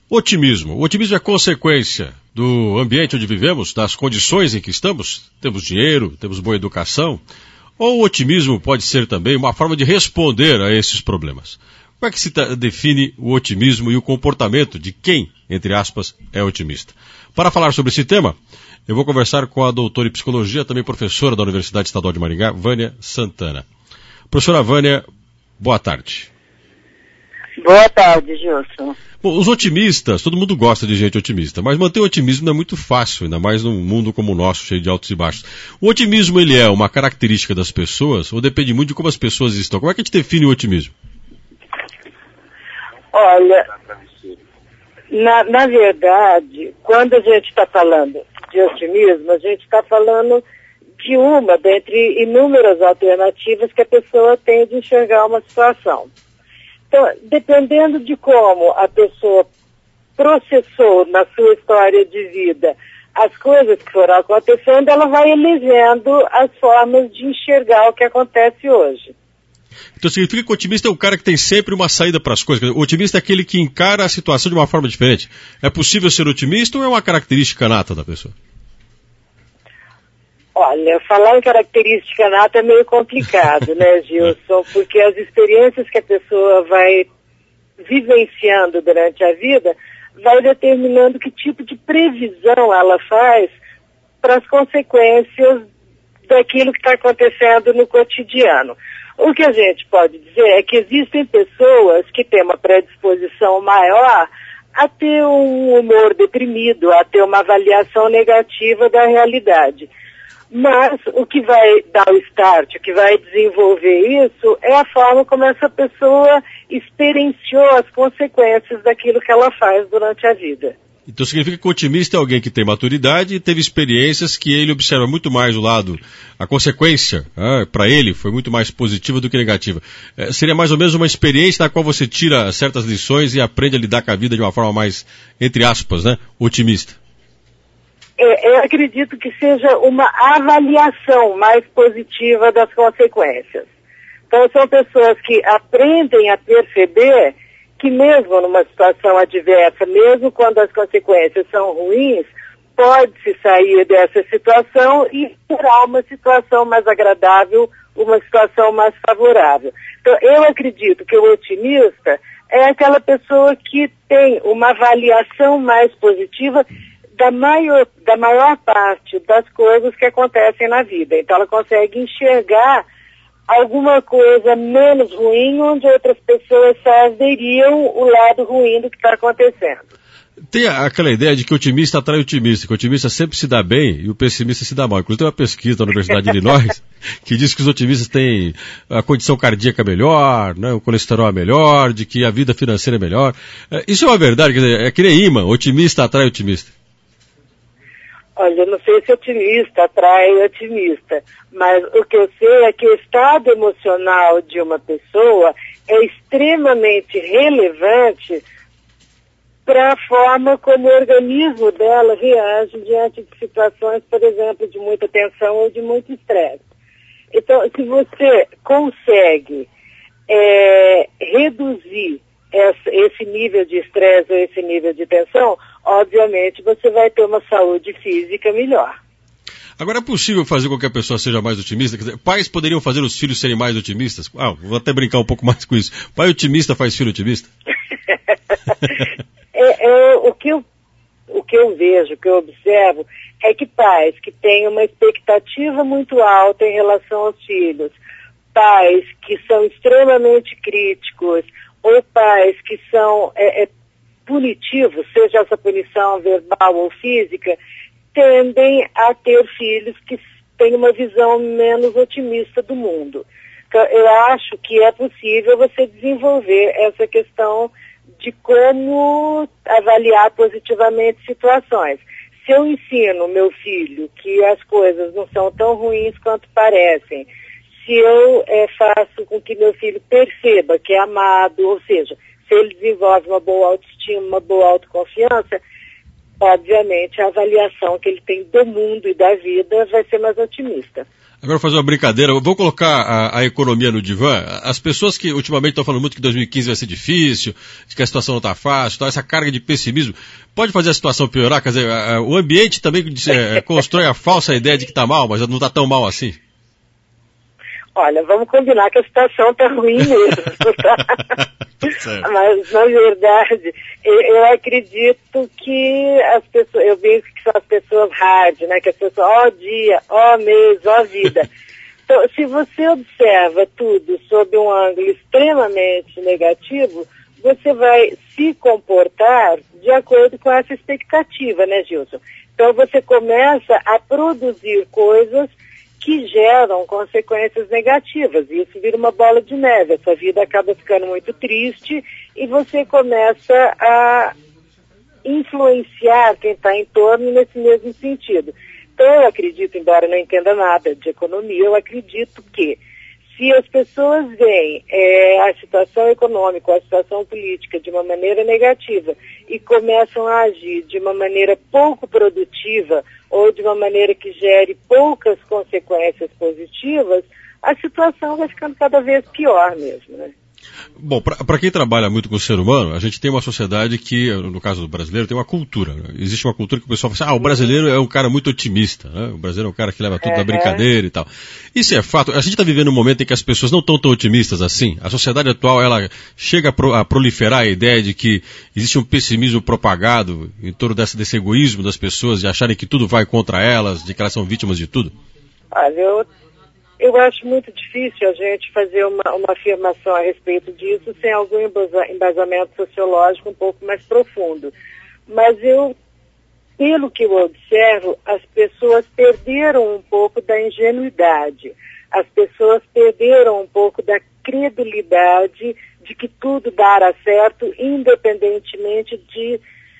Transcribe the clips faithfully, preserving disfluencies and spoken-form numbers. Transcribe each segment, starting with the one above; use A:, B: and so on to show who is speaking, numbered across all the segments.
A: Otimismo. O otimismo é consequência do ambiente onde vivemos, das condições em que estamos? Temos dinheiro, temos boa educação? Ou o otimismo pode ser também uma forma de responder a esses problemas? Como é que se define o otimismo e o comportamento de quem, entre aspas, é otimista? Para falar sobre esse tema, eu vou conversar com a doutora em psicologia, também professora da Universidade Estadual de Maringá, Vânia Santana. Professora Vânia, boa tarde.
B: Boa tarde, Gilson.
A: Bom, os otimistas, todo mundo gosta de gente otimista, mas manter o otimismo não é muito fácil, ainda mais num mundo como o nosso, cheio de altos e baixos. O otimismo, ele é uma característica das pessoas ou depende muito de como as pessoas estão? Como é que a gente define o otimismo?
B: Olha, na, na verdade, quando a gente está falando de otimismo, a gente está falando de uma dentre inúmeras alternativas que a pessoa tem de enxergar uma situação. Então, dependendo de como a pessoa processou na sua história de vida as coisas que foram acontecendo, ela vai elegendo as formas de enxergar o que acontece hoje.
A: Então significa que o otimista é o cara que tem sempre uma saída para as coisas. O otimista é aquele que encara a situação de uma forma diferente. É possível ser otimista ou é uma característica nata da pessoa?
B: Olha, falar em característica nata é meio complicado, né, Gilson? Porque as experiências que a pessoa vai vivenciando durante a vida vai determinando que tipo de previsão ela faz para as consequências daquilo que está acontecendo no cotidiano. O que a gente pode dizer é que existem pessoas que têm uma predisposição maior a ter um humor deprimido, a ter uma avaliação negativa da realidade. Mas o que vai dar o start, o que vai desenvolver isso é a forma como essa pessoa experienciou as consequências daquilo que ela faz durante a vida.
A: Então significa que o otimista é alguém que tem maturidade e teve experiências que ele observa muito mais o lado, a consequência, ah, para ele foi muito mais positiva do que negativa. É, seria mais ou menos uma experiência na qual você tira certas lições e aprende a lidar com a vida de uma forma mais, entre aspas, né, otimista.
B: Eu acredito que seja uma avaliação mais positiva das consequências. Então, são pessoas que aprendem a perceber que mesmo numa situação adversa, mesmo quando as consequências são ruins, pode-se sair dessa situação e gerar uma situação mais agradável, uma situação mais favorável. Então, eu acredito que o otimista é aquela pessoa que tem uma avaliação mais positiva da maior, da maior parte das coisas que acontecem na vida. Então ela consegue enxergar alguma coisa menos ruim, onde outras pessoas só veriam o lado ruim do que está acontecendo.
A: Tem aquela ideia de que o otimista atrai o otimista, que o otimista sempre se dá bem e o pessimista se dá mal. Inclusive tem uma pesquisa da Universidade de Illinois que diz que os otimistas têm a condição cardíaca melhor, né, o colesterol é melhor, de que a vida financeira é melhor. Isso é uma verdade, quer dizer, é que nem imã, otimista atrai otimista.
B: Olha, eu não sei se otimista atrai otimista, mas o que eu sei é que o estado emocional de uma pessoa é extremamente relevante para a forma como o organismo dela reage diante de situações, por exemplo, de muita tensão ou de muito estresse. Então, se você consegue é, reduzir essa, esse nível de estresse ou esse nível de tensão, obviamente você vai ter uma saúde física melhor.
A: Agora, é possível fazer com que a pessoa seja mais otimista? Quer dizer, pais poderiam fazer os filhos serem mais otimistas? Ah, vou até brincar um pouco mais com isso. Pai otimista faz filho otimista?
B: é, é, o, que eu, o que eu vejo, o que eu observo, é que pais que têm uma expectativa muito alta em relação aos filhos, pais que são extremamente críticos, ou pais que são é, é, punitivos, seja essa punição verbal ou física, tendem a ter filhos que têm uma visão menos otimista do mundo. Então, eu acho que é possível você desenvolver essa questão de como avaliar positivamente situações. Se eu ensino meu filho que as coisas não são tão ruins quanto parecem, se eu é, faço com que meu filho perceba que é amado, ou seja, se ele desenvolve uma boa autoestima, uma boa autoconfiança, obviamente a avaliação que ele tem do mundo e da vida vai ser mais otimista.
A: Agora fazer uma brincadeira, eu vou colocar a, a economia no divã. As pessoas que ultimamente estão falando muito que dois mil e quinze vai ser difícil, de que a situação não está fácil, então essa carga de pessimismo pode fazer a situação piorar, quer dizer, a, a, o ambiente também é, constrói a falsa ideia de que está mal, mas não está tão mal assim.
B: Olha, vamos combinar que a situação está ruim mesmo, tá? Mas, na verdade, eu, eu acredito que as pessoas, eu vejo que são as pessoas hard, né? Que as pessoas, ó dia, ó mês, ó vida. Então, se você observa tudo sob um ângulo extremamente negativo, você vai se comportar de acordo com essa expectativa, né, Gilson? Então, você começa a produzir coisas que geram consequências negativas, e isso vira uma bola de neve, essa vida acaba ficando muito triste e você começa a influenciar quem está em torno nesse mesmo sentido. Então eu acredito, embora não entenda nada de economia, eu acredito que se as pessoas veem é, a situação econômica, a situação política de uma maneira negativa e começam a agir de uma maneira pouco produtiva ou de uma maneira que gere poucas consequências positivas, a situação vai ficando cada vez pior mesmo, né?
A: Bom, para quem trabalha muito com o ser humano, a gente tem uma sociedade que, no caso do brasileiro, tem uma cultura. Né? Existe uma cultura que o pessoal fala assim, ah, o brasileiro é um cara muito otimista, né? O brasileiro é um cara que leva tudo na brincadeira e tal. Isso é fato. A gente está vivendo um momento em que as pessoas não estão tão otimistas assim. A sociedade atual, ela chega a, pro, a proliferar a ideia de que existe um pessimismo propagado em torno desse, desse egoísmo das pessoas, de acharem que tudo vai contra elas, de que elas são vítimas de tudo.
B: Olha, eu... Eu acho muito difícil a gente fazer uma, uma afirmação a respeito disso sem algum embasamento sociológico um pouco mais profundo. Mas eu, pelo que eu observo, as pessoas perderam um pouco da ingenuidade. As pessoas perderam um pouco da credulidade de que tudo dará certo, independentemente de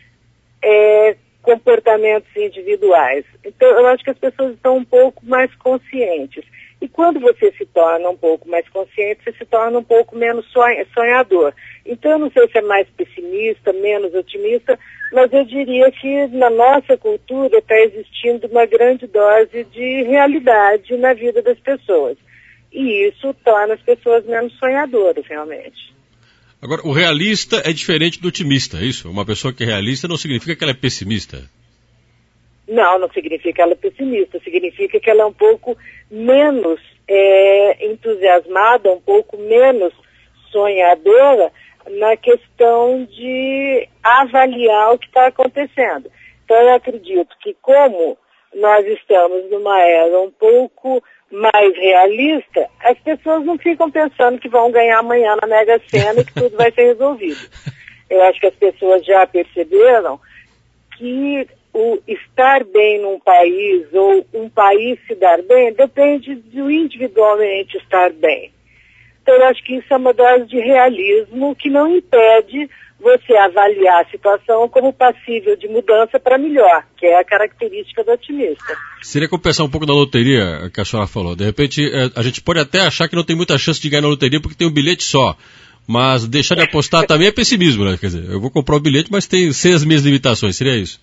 B: é, comportamentos individuais. Então, eu acho que as pessoas estão um pouco mais conscientes. E quando você se torna um pouco mais consciente, você se torna um pouco menos sonhador. Então, eu não sei se é mais pessimista, menos otimista, mas eu diria que na nossa cultura está existindo uma grande dose de realidade na vida das pessoas. E isso torna as pessoas menos sonhadoras, realmente.
A: Agora, o realista é diferente do otimista, é isso? Uma pessoa que é realista não significa que ela é pessimista.
B: Não, não significa que ela é pessimista, significa que ela é um pouco menos é, entusiasmada, um pouco menos sonhadora na questão de avaliar o que está acontecendo. Então eu acredito que como nós estamos numa era um pouco mais realista, as pessoas não ficam pensando que vão ganhar amanhã na Mega Sena e que tudo vai ser resolvido. Eu acho que as pessoas já perceberam que o estar bem num país ou um país se dar bem depende do individualmente estar bem. Então eu acho que isso é uma dose de realismo que não impede você avaliar a situação como passível de mudança para melhor, que é a característica do otimista.
A: Seria compensar um pouco da loteria que a senhora falou. De repente, a gente pode até achar que não tem muita chance de ganhar na loteria porque tem um bilhete só. Mas deixar de apostar também é pessimismo, né? Quer dizer, eu vou comprar o bilhete, mas tem seis minhas limitações. Seria isso?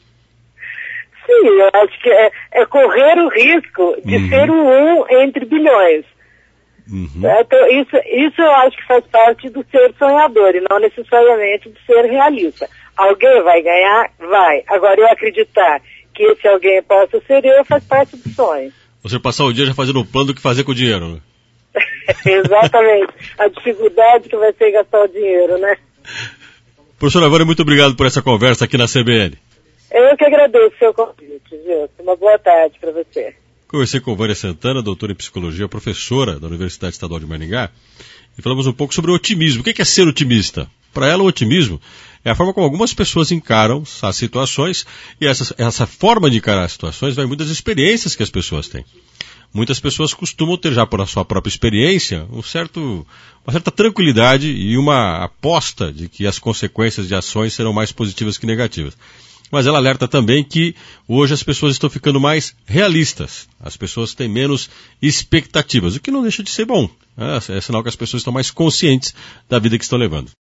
B: Sim, eu acho que é, é correr o risco de uhum. ser um um entre bilhões. Uhum. Então, isso, isso eu acho que faz parte do ser sonhador e não necessariamente de ser realista. Alguém vai ganhar? Vai. Agora, eu acreditar que esse alguém possa ser eu faz parte do sonho.
A: Você passar o dia já fazendo um plano do que fazer com o dinheiro, né?
B: Exatamente. A dificuldade que vai ser gastar o dinheiro, né?
A: Professora Vânia, muito obrigado por essa conversa aqui na C B N.
B: Eu que agradeço o seu convite, Gilson. Uma boa tarde para você.
A: Conversei com Vânia Santana, doutora em psicologia, professora da Universidade Estadual de Maringá, e falamos um pouco sobre o otimismo. O que é ser otimista? Para ela, o otimismo é a forma como algumas pessoas encaram as situações, e essa, essa forma de encarar as situações vai muito das experiências que as pessoas têm. Muitas pessoas costumam ter já por a sua própria experiência um certo, uma certa tranquilidade e uma aposta de que as consequências de ações serão mais positivas que negativas. Mas ela alerta também que hoje as pessoas estão ficando mais realistas. As pessoas têm menos expectativas, o que não deixa de ser bom. É sinal que as pessoas estão mais conscientes da vida que estão levando.